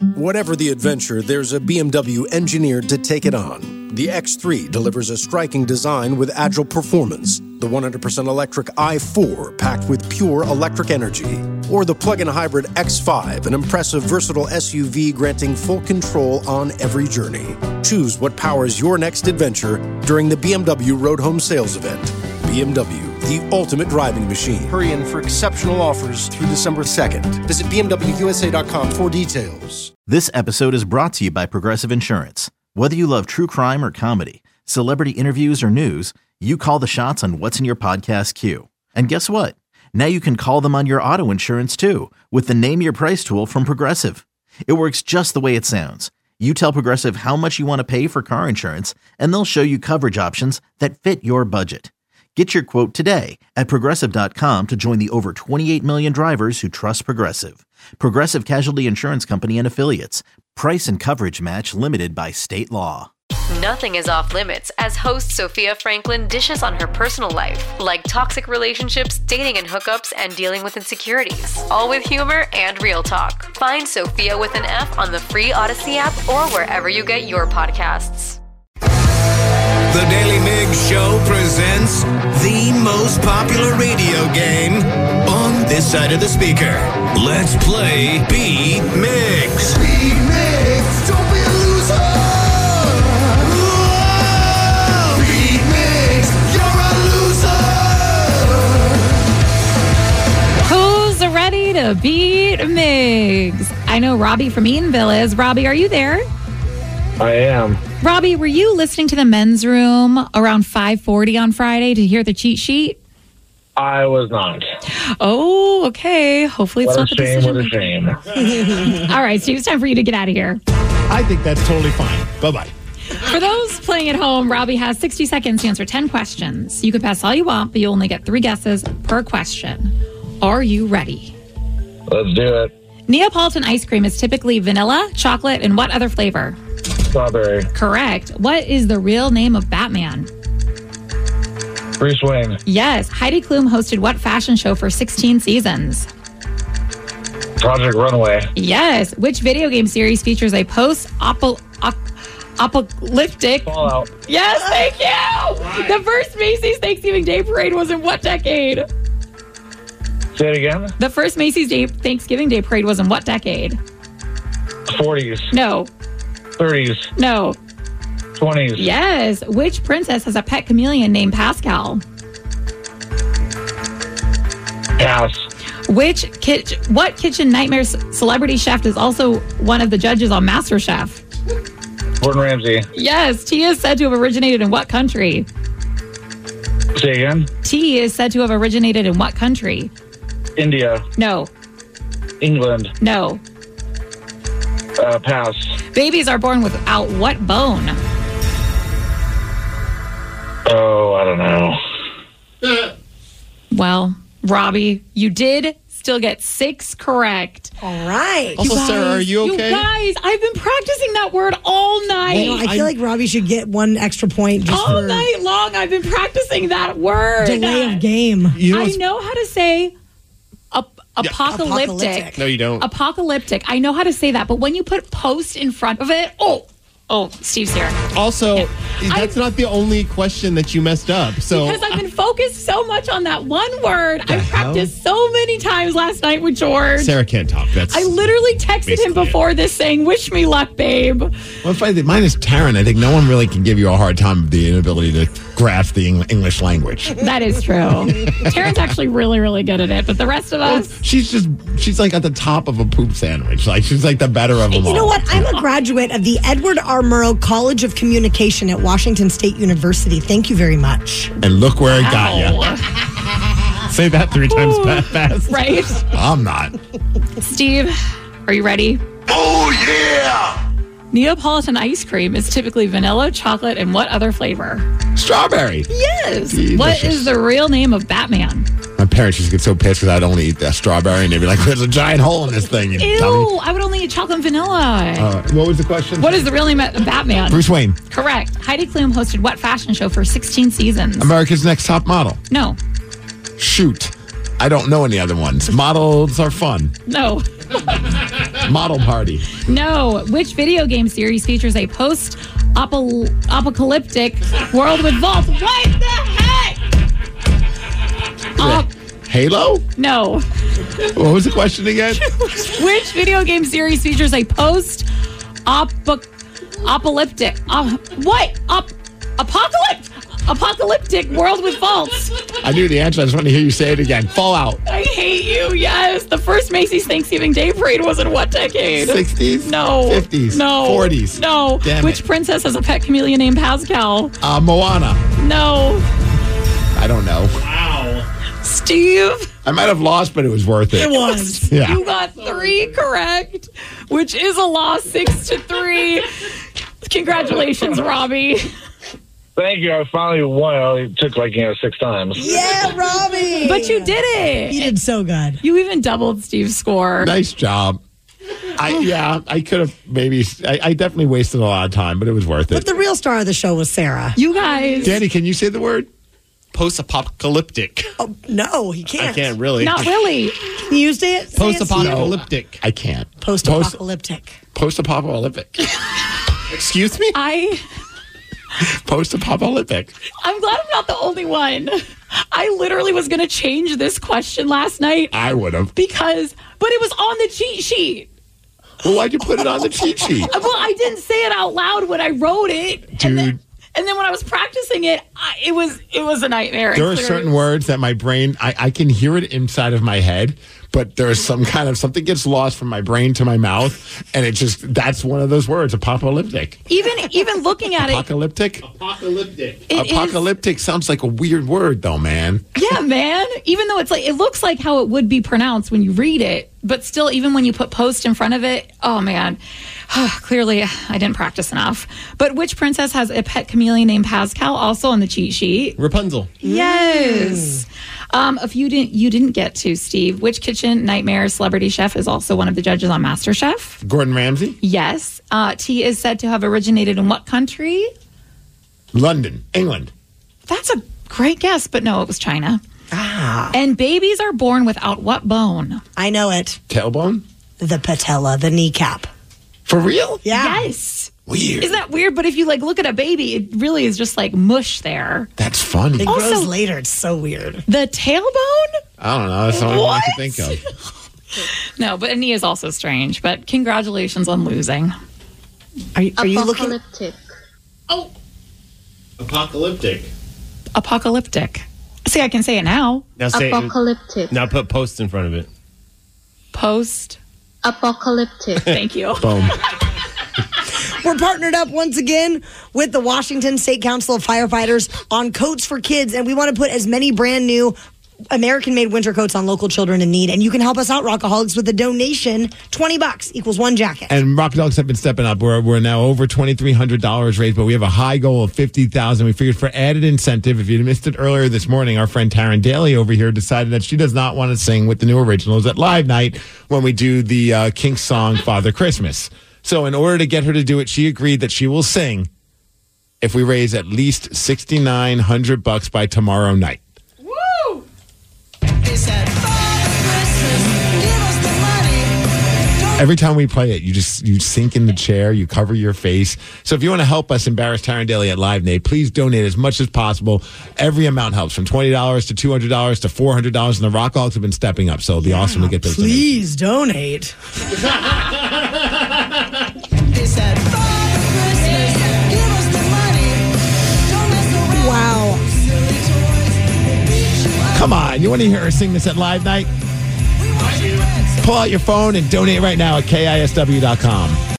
Whatever the adventure, there's a BMW engineered to take it on. The X3 delivers a striking design with agile performance. The 100% electric i4 packed with pure electric energy. Or the plug-in hybrid X5, an impressive, versatile SUV granting full control on every journey. Choose what powers your next adventure during the BMW Road Home Sales Event. BMW, the ultimate driving machine. Hurry in for exceptional offers through December 2nd. Visit BMWUSA.com for details. This episode is brought to you by Progressive Insurance. Whether you love true crime or comedy, celebrity interviews or news, you call the shots on what's in your podcast queue. And guess what? Now you can call them on your auto insurance too with the Name Your Price tool from Progressive. It works just the way it sounds. You tell Progressive how much you want to pay for car insurance, and they'll show you coverage options that fit your budget. Get your quote today at Progressive.com to join the over 28 million drivers who trust Progressive. Progressive Casualty Insurance Company and Affiliates. Price and coverage match limited by state law. Nothing is off limits as host Sophia Franklin dishes on her personal life, like toxic relationships, dating and hookups, and dealing with insecurities. All with humor and real talk. Find Sophia with an F on the free Odyssey app or wherever you get your podcasts. The Daily Migs Show presents the most popular radio game on this side of the speaker. Let's play Beat Migs. Beat Migs, don't be a loser. Whoa! Beat Migs, you're a loser. Who's ready to beat Migs? I know Robbie from Eatonville is. Robbie, are you there? I am. Robbie, were you listening to the men's room around 5:40 on Friday to hear the cheat sheet? I was not. Oh, okay. Hopefully it's not the decision. What a shame. All right, Steve, it's time for you to get out of here. I think that's totally fine. Bye-bye. For those playing at home, Robbie has 60 seconds to answer 10 questions. You can pass all you want, but you only get 3 guesses per question. Are you ready? Let's do it. Neapolitan ice cream is typically vanilla, chocolate, and what other flavor? Strawberry. Correct. What is the real name of Batman? Bruce Wayne. Yes. Heidi Klum hosted what fashion show for 16 seasons? Project Runway. Yes. Which video game series features a post-apocalyptic... Fallout. Yes, thank you! Right. The first Macy's Thanksgiving Day Parade was in what decade? Say it again? The first Macy's Thanksgiving Day Parade was in what decade? 40s. No. 30s. No. 20s. Yes. Which princess has a pet chameleon named Pascal? Pass. What kitchen nightmare celebrity chef is also one of the judges on MasterChef? Gordon Ramsay. Yes. Tea is said to have originated in what country? Say again? Tea is said to have originated in what country? India. No. England. No. Pass. Babies are born without what bone? Oh, I don't know. Well, Robbie, you did still get 6 correct. All right. Also, Sarah, are you okay? You guys, I've been practicing that word all night. I feel like Robbie should get 1 extra point just all for night long. I've been practicing that word. delay of game. I know how to say apocalyptic. No, you don't. Apocalyptic. I know how to say that, but when you put post in front of it, Steve's here. Also, that's not the only question that you messed up. So because I've been focused so much on that one word. I practiced so many times last night with George. Sarah can't talk. I literally texted him before this saying, "Wish me luck, babe." Well, mine is Taryn. I think no one really can give you a hard time with the inability to grasp the English language. That is true. Taryn's actually really, really good at it, but the rest of us... She's like at the top of a poop sandwich. Like she's like the better of them all. You know what? I'm a graduate of the Edward R. Murrow College of Communication at Washington State University. Thank you very much. And look where it got you. Say that 3 times fast. Right? I'm not. Steve, are you ready? Oh, yeah! Neapolitan ice cream is typically vanilla, chocolate, and what other flavor? Strawberry. Yes. Delicious. What is the real name of Batman? My parents used to get so pissed because I'd only eat that strawberry, and they'd be like, "There's a giant hole in this thing." Ew, I would only eat chocolate and vanilla. What was the question? What is the real name of Batman? Bruce Wayne. Correct. Heidi Klum hosted what fashion show for 16 seasons? America's Next Top Model. No. Shoot. I don't know any other ones. Models are fun. No. Model Party. No. Which video game series features a post-apocalyptic world with vaults? What the heck? Halo? No. What was the question again? Which video game series features a post-apocalyptic apocalyptic world with vaults? I knew the answer. I just want to hear you say it again. Fallout. I hate you. Yes. The first Macy's Thanksgiving Day Parade was in what decade? 60s? No. 50s? No. 40s? No. Damn Which it. princess has a pet chameleon named Pascal? Moana. No. I don't know. Steve? I might have lost, but it was worth it. It was. Yeah. You got 3 correct, which is a loss, 6-3. Congratulations, Robbie. Thank you. I finally won. It took 6 times. Yeah, Robbie. But you did it. You did so good. You even doubled Steve's score. Nice job. I could have maybe. I definitely wasted a lot of time, but it was worth it. But the real star of the show was Sarah. You guys. Danny, can you say the word? Post-apocalyptic. Oh, no, he can't. I can't really. Not really. Can you say it? Post-apocalyptic. I can't. Post-apocalyptic. Post-apocalyptic. Excuse me? Post-apocalyptic. I'm glad I'm not the only one. I literally was going to change this question last night. I would have. But it was on the cheat sheet. Well, why'd you put it on the cheat sheet? Well, I didn't say it out loud when I wrote it. Dude. And then when I was practicing it, it was a nightmare. There are certain words that my brain, I can hear it inside of my head, but there's something gets lost from my brain to my mouth, and that's one of those words, apocalyptic. Even looking at Apocalyptic? Apocalyptic. Apocalyptic sounds like a weird word, though, man. Yeah, man. Even though it looks like how it would be pronounced when you read it, but still, even when you put post in front of it, oh man. Clearly, I didn't practice enough. But which princess has a pet chameleon named Pascal? Also on the cheat sheet. Rapunzel. Yes. If you didn't get to, Steve, which kitchen nightmare celebrity chef is also one of the judges on MasterChef? Gordon Ramsay? Yes. Tea is said to have originated in what country? London, England. That's a great guess, but no, it was China. And babies are born without what bone? I know it. Tailbone? The patella, the kneecap. For real? Yeah. Yes. Weird. Isn't that weird? But if you look at a baby, it really is just mush there. That's funny. It Also- grows later. It's so weird. The tailbone? I don't know. That's the only one I can think of. No, but a knee is also strange. But congratulations on losing. Are you looking? Apocalyptic. Apocalyptic. See, I can say it now. Now say Apocalyptic. Now put post in front of it. Post. Apocalyptic. Thank you. Boom. We're partnered up once again with the Washington State Council of Firefighters on Coats for Kids, and we want to put as many brand new American-made winter coats on local children in need. And you can help us out, Rockaholics, with a donation. $20 equals one jacket. And Rock Dogs have been stepping up. We're now over $2,300 raised, but we have a high goal of $50,000. We figured for added incentive, if you missed it earlier this morning, our friend Taryn Daly over here decided that she does not want to sing with the new originals at Live Night when we do the Kinks song Father Christmas. So in order to get her to do it, she agreed that she will sing if we raise at least $6,900 by tomorrow night. Woo! Every time we play it, you sink in the chair, you cover your face. So if you want to help us embarrass Taryn Daly at Live Nate, please donate as much as possible. Every amount helps, from $20 to $200 to $400, and the Rockaholics have been stepping up, so it'll be awesome to get those donations. Please donate. Wow. Come on, you want to hear her sing this at Live Night? Pull out your phone and donate right now at KISW.com.